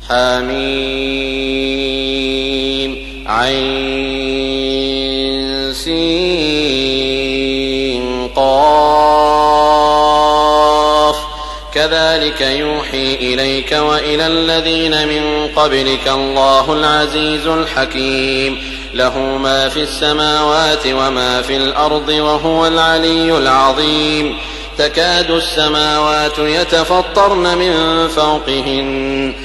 حميم عين سين قاف كذلك يوحي إليك وإلى الذين من قبلك الله العزيز الحكيم له ما في السماوات وما في الأرض وهو العلي العظيم تكاد السماوات يتفطرن من فوقهن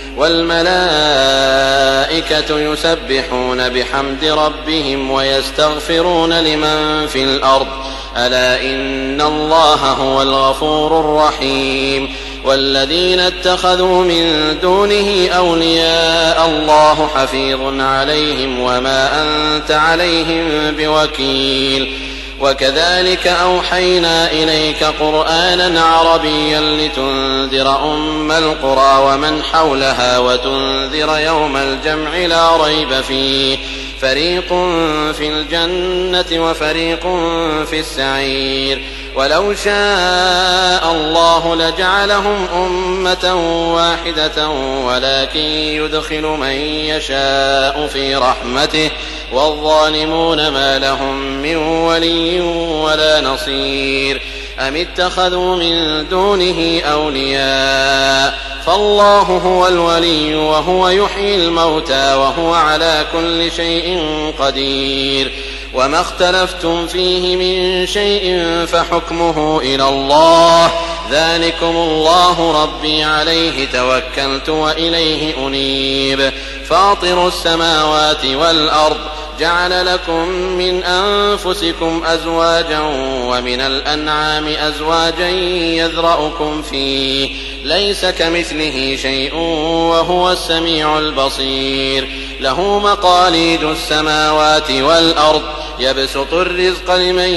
والملائكة يسبحون بحمد ربهم ويستغفرون لمن في الأرض ألا إن الله هو الغفور الرحيم والذين اتخذوا من دونه أولياء الله حفيظ عليهم وما أنت عليهم بوكيل وكذلك أوحينا إليك قرآنا عربيا لتنذر أم القرى ومن حولها وتنذر يوم الجمع لا ريب فيه فريق في الجنة وفريق في السعير ولو شاء الله لجعلهم أمة واحدة ولكن يدخل من يشاء في رحمته والظالمون ما لهم من ولي ولا نصير أم اتخذوا من دونه أولياء فالله هو الولي وهو يحيي الموتى وهو على كل شيء قدير وما اختلفتم فيه من شيء فحكمه إلى الله ذلكم الله ربي عليه توكلت وإليه أنيب فاطر السماوات والأرض جعل لكم من أنفسكم أزواجا ومن الأنعام أزواجا يذرأكم فيه ليس كمثله شيء وهو السميع البصير له مقاليد السماوات والأرض يبسط الرزق لمن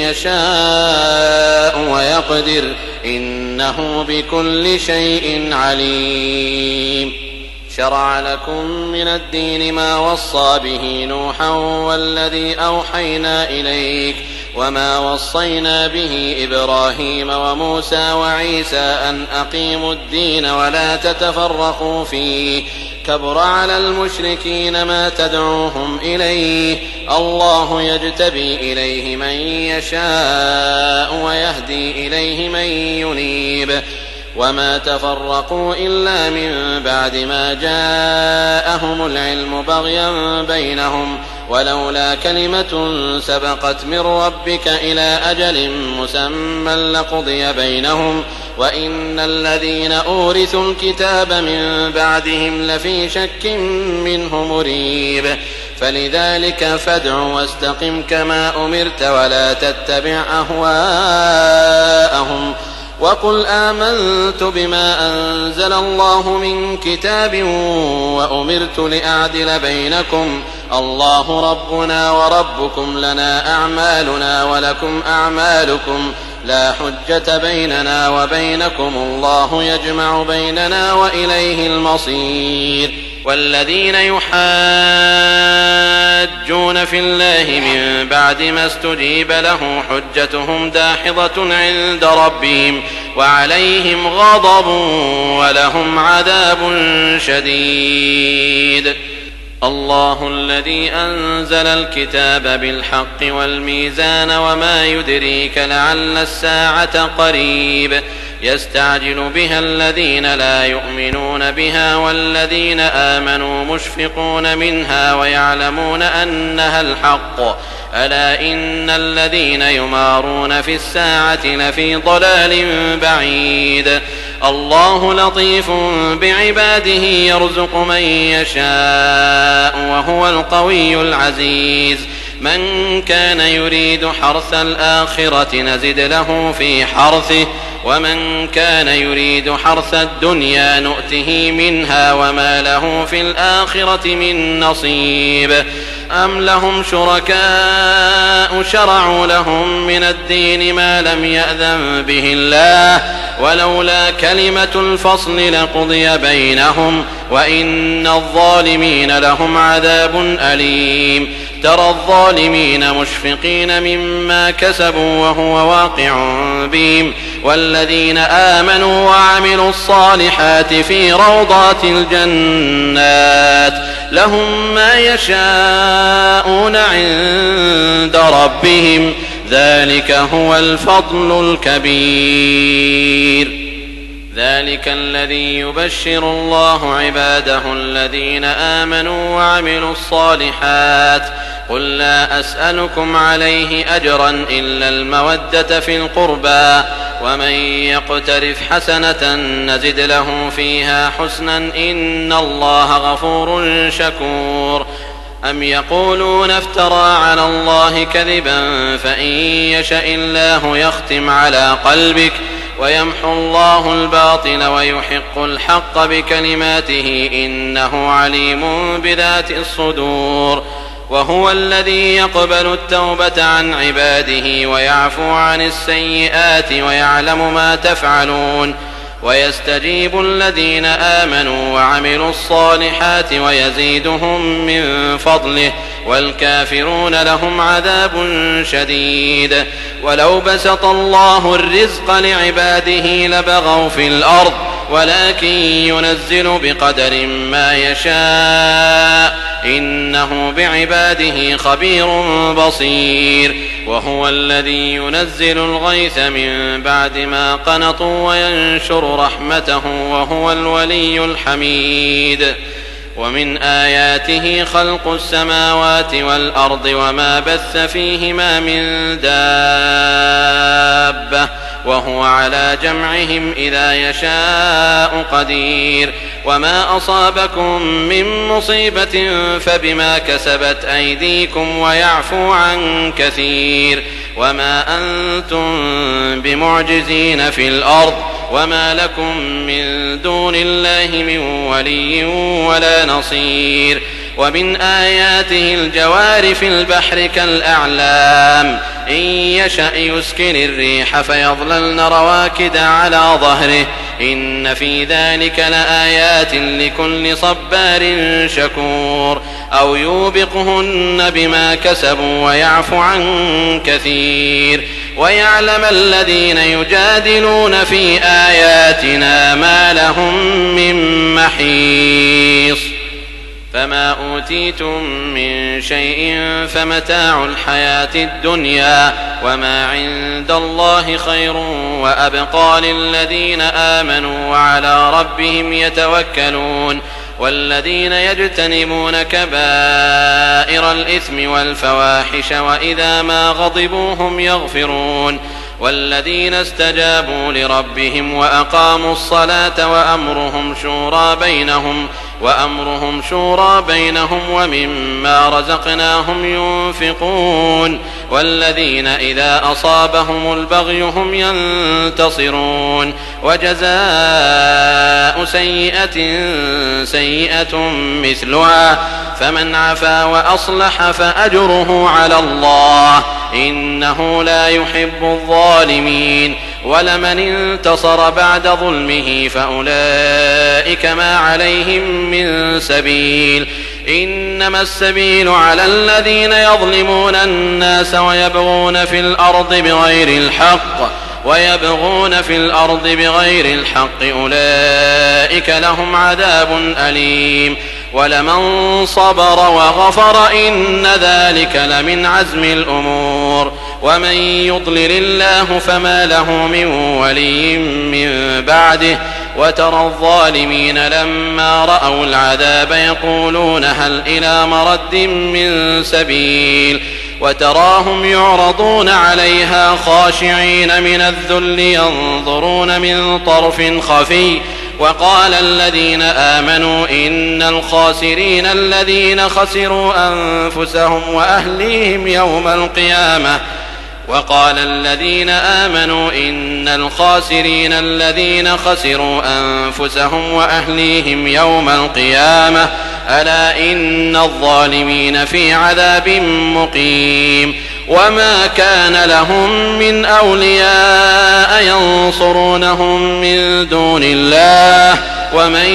يشاء ويقدر إنه بكل شيء عليم شرع لكم من الدين ما وصى به نوحا والذي أوحينا إليك وما وصينا به إبراهيم وموسى وعيسى أن أقيموا الدين ولا تتفرقوا فيه كبر على المشركين ما تدعوهم إليه الله يجتبي إليه من يشاء ويهدي إليه من ينيب وما تفرقوا إلا من بعد ما جاءهم العلم بغيا بينهم ولولا كلمة سبقت من ربك إلى أجل مسمى لقضي بينهم وإن الذين أورثوا الكتاب من بعدهم لفي شك منه مريب فلذلك فادع واستقم كما أمرت ولا تتبع أهواءهم وقل آمنت بما أنزل الله من كتاب وأمرت لأعدل بينكم الله ربنا وربكم لنا أعمالنا ولكم أعمالكم لا حجة بيننا وبينكم الله يجمع بيننا وإليه المصير والذين يحاجون في الله من بعد ما استجيب له حجتهم داحضة عند ربهم وعليهم غضب ولهم عذاب شديد الله الذي أنزل الكتاب بالحق والميزان وما يدريك لعل الساعة قريب يستعجل بها الذين لا يؤمنون بها والذين آمنوا مشفقون منها ويعلمون أنها الحق ألا إن الذين يمارون في الساعة لفي ضلال بعيد الله لطيف بعباده يرزق من يشاء وهو القوي العزيز من كان يريد حرث الآخرة نزد له في حرثه ومن كان يريد حرث الدنيا نؤته منها وما له في الآخرة من نصيب أم لهم شركاء شرعوا لهم من الدين ما لم يأذن به الله ولولا كلمة الفصل لقضي بينهم وإن الظالمين لهم عذاب أليم ترى الظالمين مشفقين مما كسبوا وهو واقع بهم والذين آمنوا وعملوا الصالحات في روضات الجنات لهم ما يشاءون عند ربهم ذلك هو الفضل الكبير. ذلك الذي يبشر الله عباده الذين آمنوا وعملوا الصالحات قل لا أسألكم عليه أجرا إلا المودة في القربى ومن يقترف حسنة نزد له فيها حسنا إن الله غفور شكور. أم يقولون افترى على الله كذبا فإن يشأ الله يختم على قلبك ويمحو الله الباطل ويحق الحق بكلماته إنه عليم بذات الصدور. وهو الذي يقبل التوبة عن عباده ويعفو عن السيئات ويعلم ما تفعلون ويستجيب الذين آمنوا وعملوا الصالحات ويزيدهم من فضله والكافرون لهم عذاب شديد. ولو بسط الله الرزق لعباده لبغوا في الأرض ولكن ينزل بقدر ما يشاء إنه بعباده خبير بصير. وهو الذي ينزل الغيث من بعد ما قنطوا وينشر رحمته وهو الولي الحميد. ومن آياته خلق السماوات والأرض وما بث فيهما من دابة وهو على جمعهم إذا يشاء قدير. وما أصابكم من مصيبة فبما كسبت أيديكم ويعفو عن كثير. وما أنتم بمعجزين في الأرض وما لكم من دون الله من ولي ولا نصير. ومن آياته الجوار في البحر كالأعلام إن يشأ يسكن الريح فيظللن رواكد على ظهره إن في ذلك لآيات لكل صبار شكور. أو يوبقهن بما كسبوا ويعفو عن كثير. ويعلم الذين يجادلون في آياتنا ما لهم من محيص. فما أوتيتم من شيء فمتاع الحياة الدنيا وما عند الله خير وأبقى للذين آمنوا وعلى ربهم يتوكلون. والذين يجتنبون كبائر الإثم والفواحش وإذا ما غضبوا هم يغفرون. والذين استجابوا لربهم وأقاموا الصلاة وأمرهم شورى بينهم ومما رزقناهم ينفقون. والذين إذا أصابهم البغي هم ينتصرون. وجزاء سيئة مثلها فمن عفا وأصلح فأجره على الله إنه لا يحب الظالمين. ولمن انتصر بعد ظلمه فأولئك ما عليهم من سبيل إنما السبيل على الذين يظلمون الناس ويبغون في الأرض بغير الحق أولئك لهم عذاب أليم. ولمن صبر وغفر إن ذلك لمن عزم الأمور. ومن يضلل الله فما له من ولي من بعده. وترى الظالمين لما رأوا العذاب يقولون هل إلى مرد من سبيل. وتراهم يعرضون عليها خاشعين من الذل ينظرون من طرف خفي. وقال الذين آمنوا إن الخاسرين الذين خسروا أنفسهم وأهليهم يوم القيامة ألا إن الظالمين في عذاب مقيم. وما كان لهم من أولياء ينصرونهم من دون الله ومن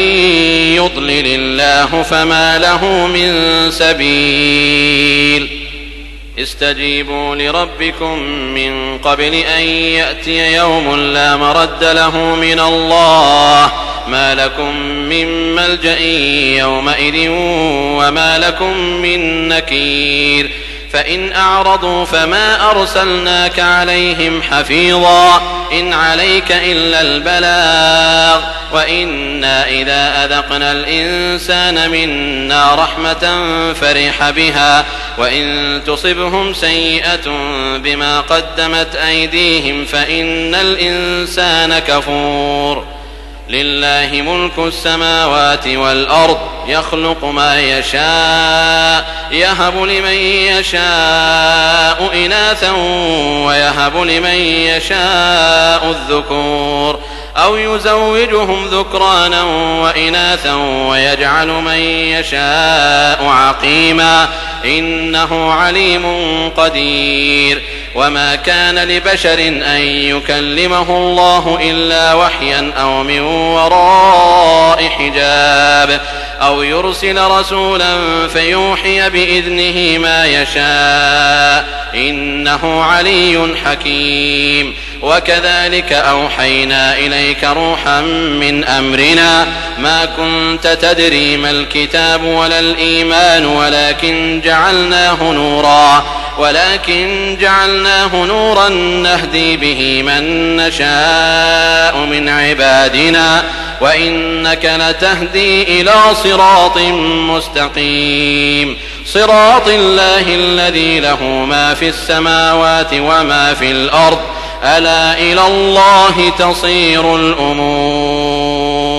يضلل الله فما له من سبيل. استجيبوا لربكم من قبل أن يأتي يوم لا مرد له من الله ما لكم من ملجأ يومئذ وما لكم من نكير فإن أعرضوا فما أرسلناك عليهم حفيظا إن عليك إلا البلاغ وإنا إذا أذقنا الإنسان منا رحمة فرح بها وإن تصبهم سيئة بما قدمت أيديهم فإن الإنسان كفور لله ملك السماوات والأرض يخلق ما يشاء يهب لمن يشاء إناثا ويهب لمن يشاء الذكور أو يزوجهم ذكرانا وإناثا ويجعل من يشاء عقيما إنه عليم قدير وما كان لبشر أن يكلمه الله إلا وحيا أو من وراء حجاب أو يرسل رسولا فيوحي بإذنه ما يشاء إنه علي حكيم وكذلك أوحينا إليك روحا من أمرنا ما كنت تدري ما الكتاب ولا الإيمان ولكن جعلناه نورا نهدي به من نشاء من عبادنا وإنك لتهدي إلى صراط مستقيم صراط الله الذي له ما في السماوات وما في الأرض ألا إلى الله تصير الأمور.